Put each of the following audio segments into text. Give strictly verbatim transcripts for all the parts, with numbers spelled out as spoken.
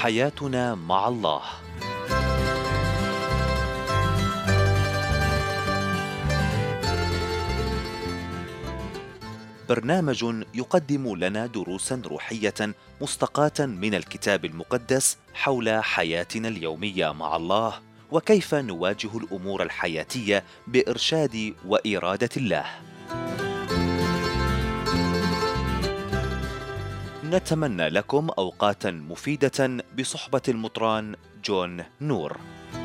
حياتنا مع الله. برنامج يقدم لنا دروسا روحية مستقاة من الكتاب المقدس حول حياتنا اليومية مع الله، وكيف نواجه الأمور الحياتية بإرشاد وإرادة الله. نتمنى لكم أوقاتا مفيدة بصحبة المطران جون نور.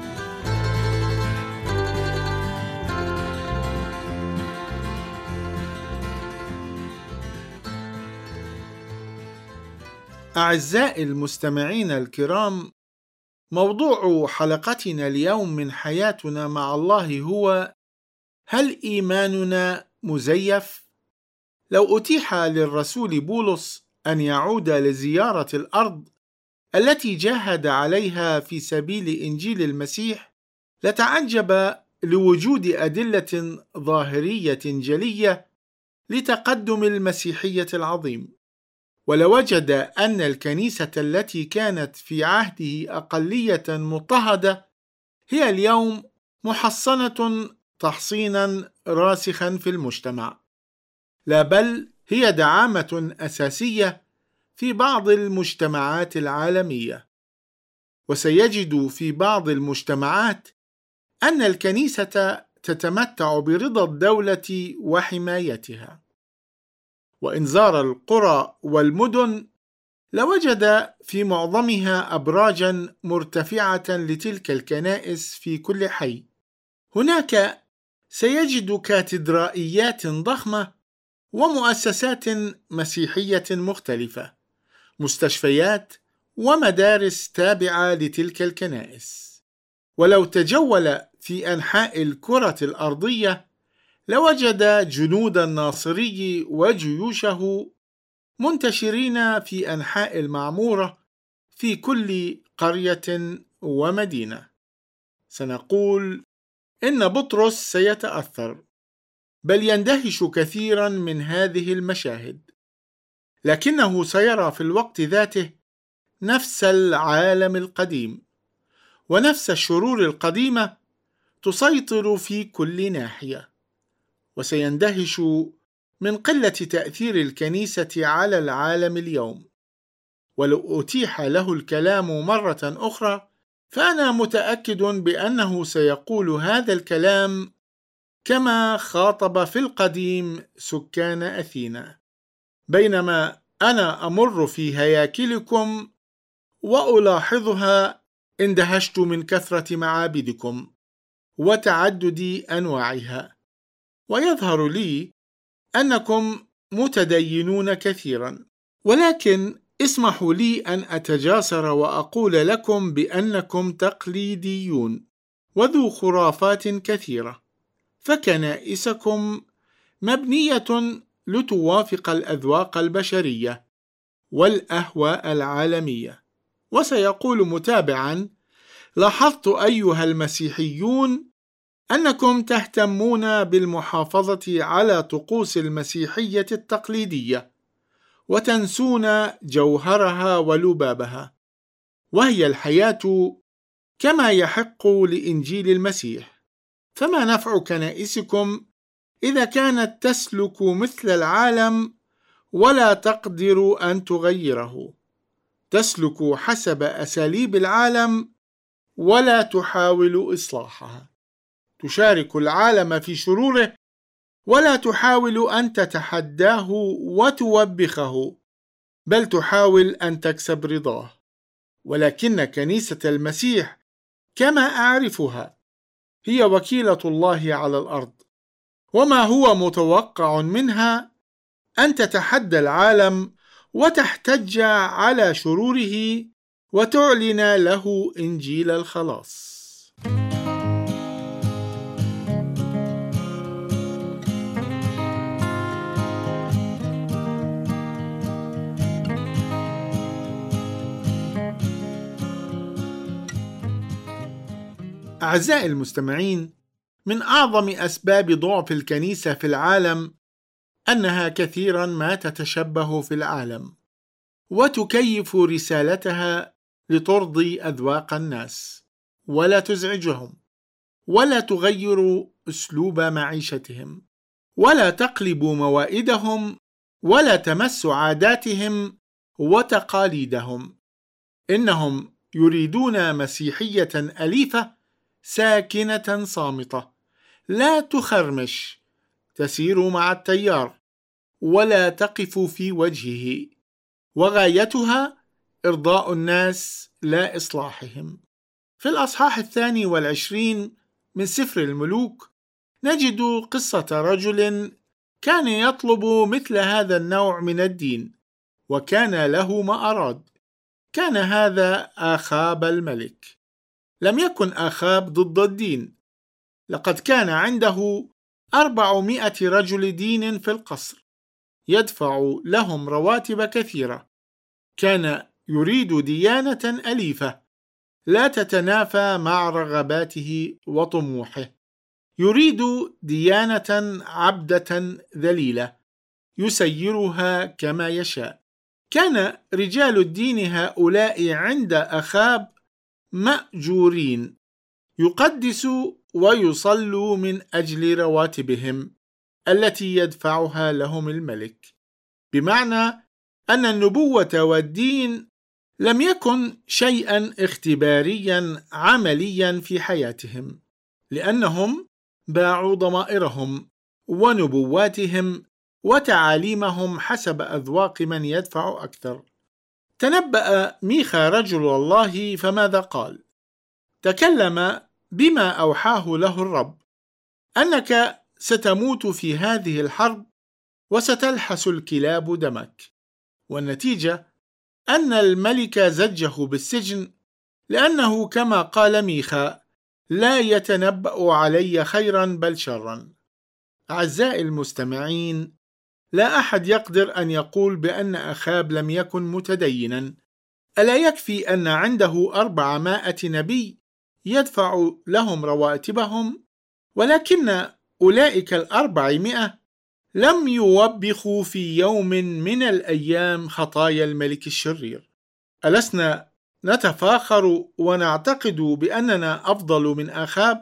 أعزائي المستمعين الكرام، موضوع حلقتنا اليوم من حياتنا مع الله هو: هل إيماننا مزيف؟ لو أتيح للرسول بولس أن يعود لزيارة الأرض التي جاهد عليها في سبيل إنجيل المسيح، لتعجب لوجود أدلة ظاهرية جلية لتقدم المسيحية العظيم، ولوجد أن الكنيسة التي كانت في عهده أقلية مضطهدة هي اليوم محصنة تحصينا راسخا في المجتمع، لا بل هي دعامة أساسية في بعض المجتمعات العالمية. وسيجد في بعض المجتمعات أن الكنيسة تتمتع برضا الدولة وحمايتها، وإن زار القرى والمدن لوجد في معظمها أبراجا مرتفعة لتلك الكنائس في كل حي. هناك سيجد كاتدرائيات ضخمة ومؤسسات مسيحية مختلفة، مستشفيات ومدارس تابعة لتلك الكنائس. ولو تجول في أنحاء الكرة الأرضية لوجد جنود الناصري وجيوشه منتشرين في أنحاء المعمورة في كل قرية ومدينة. سنقول إن بطرس سيتأثر، بل يندهش كثيرا من هذه المشاهد، لكنه سيرى في الوقت ذاته نفس العالم القديم ونفس الشرور القديمة تسيطر في كل ناحية، وسيندهش من قلة تأثير الكنيسة على العالم اليوم. ولو أتيح له الكلام مرة أخرى فأنا متأكد بأنه سيقول هذا الكلام كما خاطب في القديم سكان أثينا: بينما أنا أمر في هياكلكم وألاحظها اندهشت من كثرة معابدكم وتعدد أنواعها، ويظهر لي أنكم متدينون كثيرا، ولكن اسمحوا لي أن أتجاسر وأقول لكم بأنكم تقليديون وذو خرافات كثيرة، فكنائسكم مبنية لتوافق الأذواق البشرية والأهواء العالمية. وسيقول متابعا: لاحظت أيها المسيحيون أنكم تهتمون بالمحافظة على طقوس المسيحية التقليدية وتنسون جوهرها ولبابها، وهي الحياة كما يحق لإنجيل المسيح. فما نفع كنائسكم إذا كانت تسلك مثل العالم ولا تقدر أن تغيره؟ تسلك حسب أساليب العالم ولا تحاول إصلاحها، تشارك العالم في شروره ولا تحاول أن تتحداه وتوبخه، بل تحاول أن تكسب رضاه. ولكن كنيسة المسيح كما أعرفها هي وكيلة الله على الأرض، وما هو متوقع منها أن تتحدى العالم وتحتج على شروره وتعلن له إنجيل الخلاص. أعزائي المستمعين، من أعظم أسباب ضعف الكنيسة في العالم أنها كثيرا ما تتشبه في العالم وتكيف رسالتها لترضي أذواق الناس ولا تزعجهم، ولا تغير أسلوب معيشتهم، ولا تقلب موائدهم، ولا تمس عاداتهم وتقاليدهم. إنهم يريدون مسيحية أليفة ساكنة صامتة، لا تخرمش، تسير مع التيار ولا تقف في وجهه، وغايتها إرضاء الناس لا إصلاحهم. في الأصحاح الثاني والعشرين من سفر الملوك نجد قصة رجل كان يطلب مثل هذا النوع من الدين، وكان له ما أراد. كان هذا آخاب الملك. لم يكن آخاب ضد الدين، لقد كان عنده أربعمائة رجل دين في القصر يدفع لهم رواتب كثيرة. كان يريد ديانة أليفة لا تتنافى مع رغباته وطموحه. يريد ديانة عبدة ذليلة يسيرها كما يشاء. كان رجال الدين هؤلاء عند أخاب مأجورين، يقدس ويصلوا من أجل رواتبهم التي يدفعها لهم الملك، بمعنى أن النبوة والدين لم يكن شيئا اختباريا عمليا في حياتهم، لأنهم باعوا ضمائرهم ونبواتهم وتعاليمهم حسب أذواق من يدفع أكثر. تنبأ ميخا رجل الله فماذا قال؟ تكلم بما أوحاه له الرب، أنك ستموت في هذه الحرب وستلحس الكلاب دمك. والنتيجة أن الملك زجه بالسجن، لأنه كما قال ميخا: لا يتنبأ علي خيرا بل شرا. أعزائي المستمعين، لا أحد يقدر أن يقول بأن أخاب لم يكن متدينا. ألا يكفي أن عنده أربعمائة نبي يدفع لهم رواتبهم، ولكن أولئك الأربعمائة لم يوبخوا في يوم من الأيام خطايا الملك الشرير. ألسنا نتفاخر ونعتقد بأننا أفضل من أخاب؟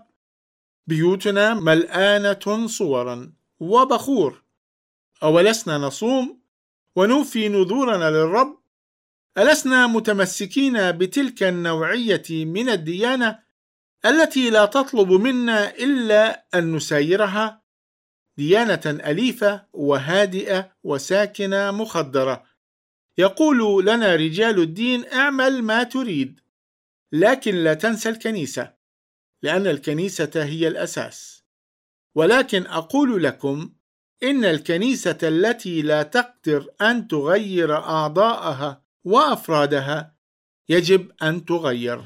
بيوتنا ملآنة صورا وبخور. أولسنا نصوم ونوفي نذورنا للرب؟ ألسنا متمسكين بتلك النوعية من الديانة التي لا تطلب منا إلا أن نسايرها؟ ديانة أليفة وهادئة وساكنة مخدرة. يقول لنا رجال الدين: اعمل ما تريد، لكن لا تنسى الكنيسة، لأن الكنيسة هي الأساس. ولكن أقول لكم إن الكنيسة التي لا تقدر أن تغير أعضاءها وأفرادها يجب أن تغير.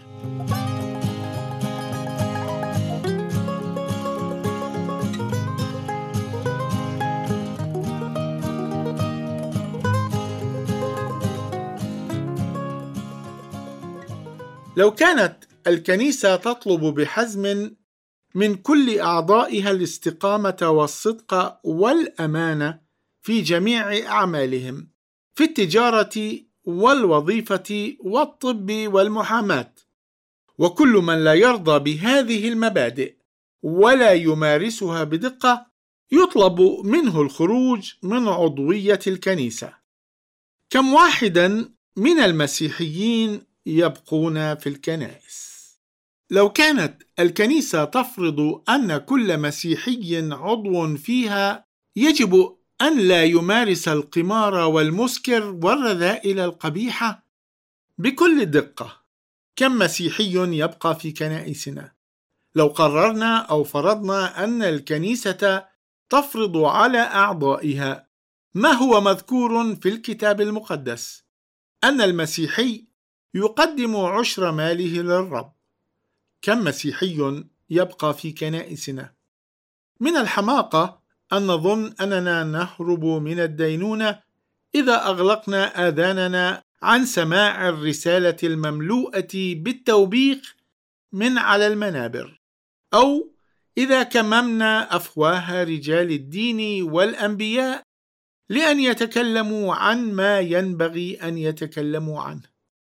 لو كانت الكنيسة تطلب بحزم من كل أعضائها الاستقامة والصدق والأمانة في جميع أعمالهم، في التجارة والوظيفة والطب والمحاماة، وكل من لا يرضى بهذه المبادئ ولا يمارسها بدقة يطلب منه الخروج من عضوية الكنيسة. كم واحدا من المسيحيين يبقون في الكنائس؟ لو كانت الكنيسة تفرض أن كل مسيحي عضو فيها يجب أن لا يمارس القمار والمسكر والرذائل القبيحة، بكل دقة كم مسيحي يبقى في كنائسنا؟ لو قررنا أو فرضنا أن الكنيسة تفرض على أعضائها ما هو مذكور في الكتاب المقدس، أن المسيحي يقدم عشر ماله للرب، كم مسيحي يبقى في كنائسنا؟ من الحماقة أن نظن أننا نهرب من الدينونة إذا أغلقنا آذاننا عن سماع الرسالة المملوءة بالتوبيخ من على المنابر، أو إذا كممنا أفواه رجال الدين والأنبياء لأن يتكلموا عن ما ينبغي أن يتكلموا عنه.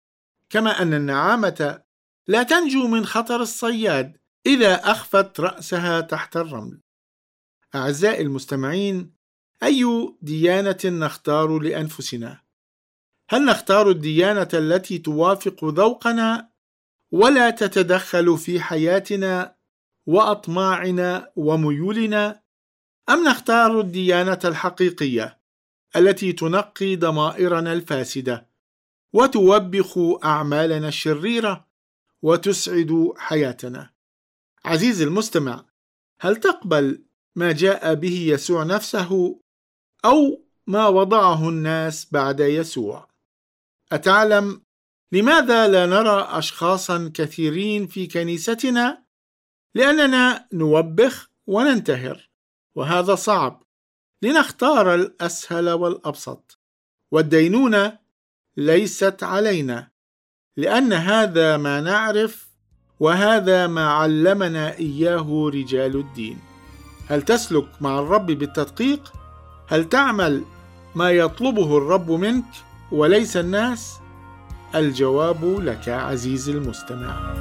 كما أن النعامة لا تنجو من خطر الصياد إذا أخفت رأسها تحت الرمل. أعزائي المستمعين، أي ديانة نختار لأنفسنا؟ هل نختار الديانة التي توافق ذوقنا ولا تتدخل في حياتنا وأطماعنا وميولنا، أم نختار الديانة الحقيقية التي تنقي ضمائرنا الفاسدة وتوبخ أعمالنا الشريرة وتسعد حياتنا؟ عزيزي المستمع، هل تقبل ما جاء به يسوع نفسه أو ما وضعه الناس بعد يسوع؟ أتعلم لماذا لا نرى أشخاصا كثيرين في كنيستنا؟ لأننا نوبخ وننتهر، وهذا صعب. لنختار الأسهل والأبسط، والدينونة ليست علينا، لأن هذا ما نعرف وهذا ما علمنا إياه رجال الدين. هل تسلك مع الرب بالتدقيق؟ هل تعمل ما يطلبه الرب منك وليس الناس؟ الجواب لك عزيزي المستمع.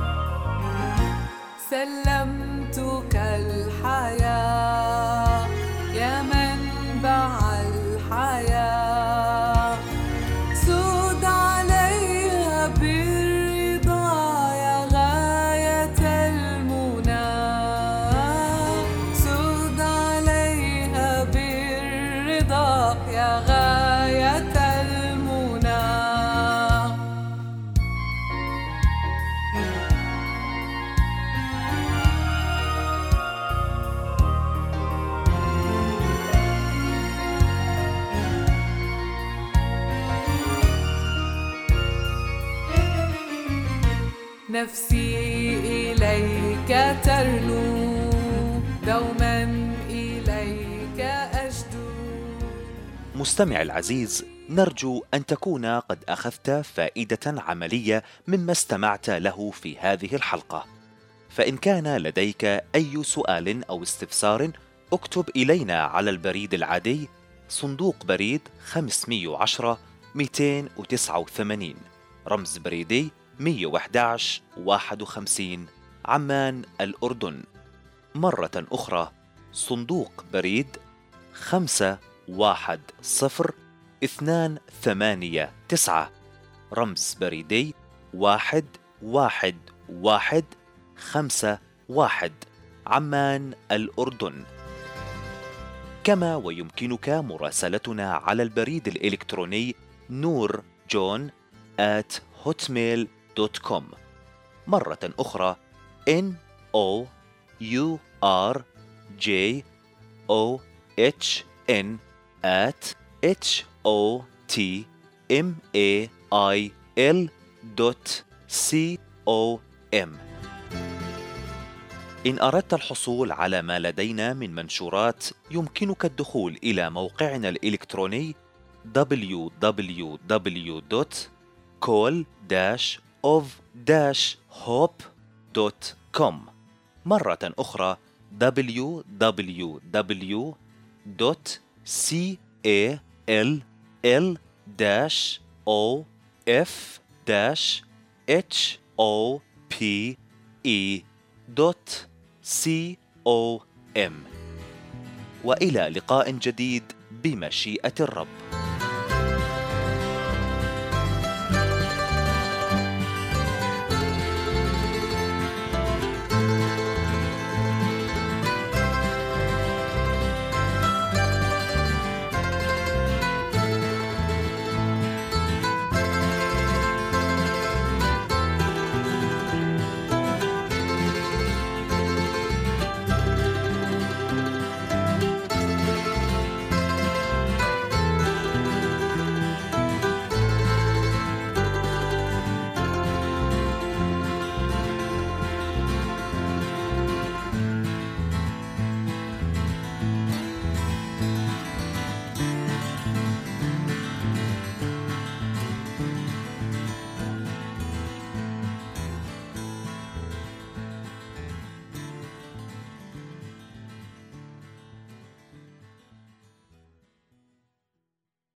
سلمتك الحياة يا منبع الحياة، سود عليها بالرضا يا غاية المنى، سود عليها بالرضا يا غاية المنى. نفسي إليك ترنو، دوما إليك أجدو. مستمع العزيز، نرجو أن تكون قد أخذت فائدة عملية مما استمعت له في هذه الحلقة. فإن كان لديك أي سؤال أو استفسار، اكتب إلينا على البريد العادي صندوق بريد خمسمئة وعشرة مئتين وتسعة وثمانين، رمز بريدي مئة وأحد عشر واحد وخمسين، عمان الأردن. مرة أخرى، صندوق بريد خمسة واحد صفر اثنان ثمانية تسعة، رمز بريدي واحد واحد واحد خمسة واحد، عمان الأردن. كما ويمكنك مراسلتنا على البريد الإلكتروني نور جون آت هوتميل دوت كوم. مرة أخرى N O U R J O H N at H O T M A I L دوت C O M. إن أردت الحصول على ما لدينا من منشورات، يمكنك الدخول إلى موقعنا الإلكتروني دبليو دبليو دبليو دوت كول داش أوف داش هوب دوت كوم. مرة أخرى دبليو دبليو دبليو دوت كول داش أوف داش هوب دوت كوم. وإلى لقاء جديد بمشيئة الرب.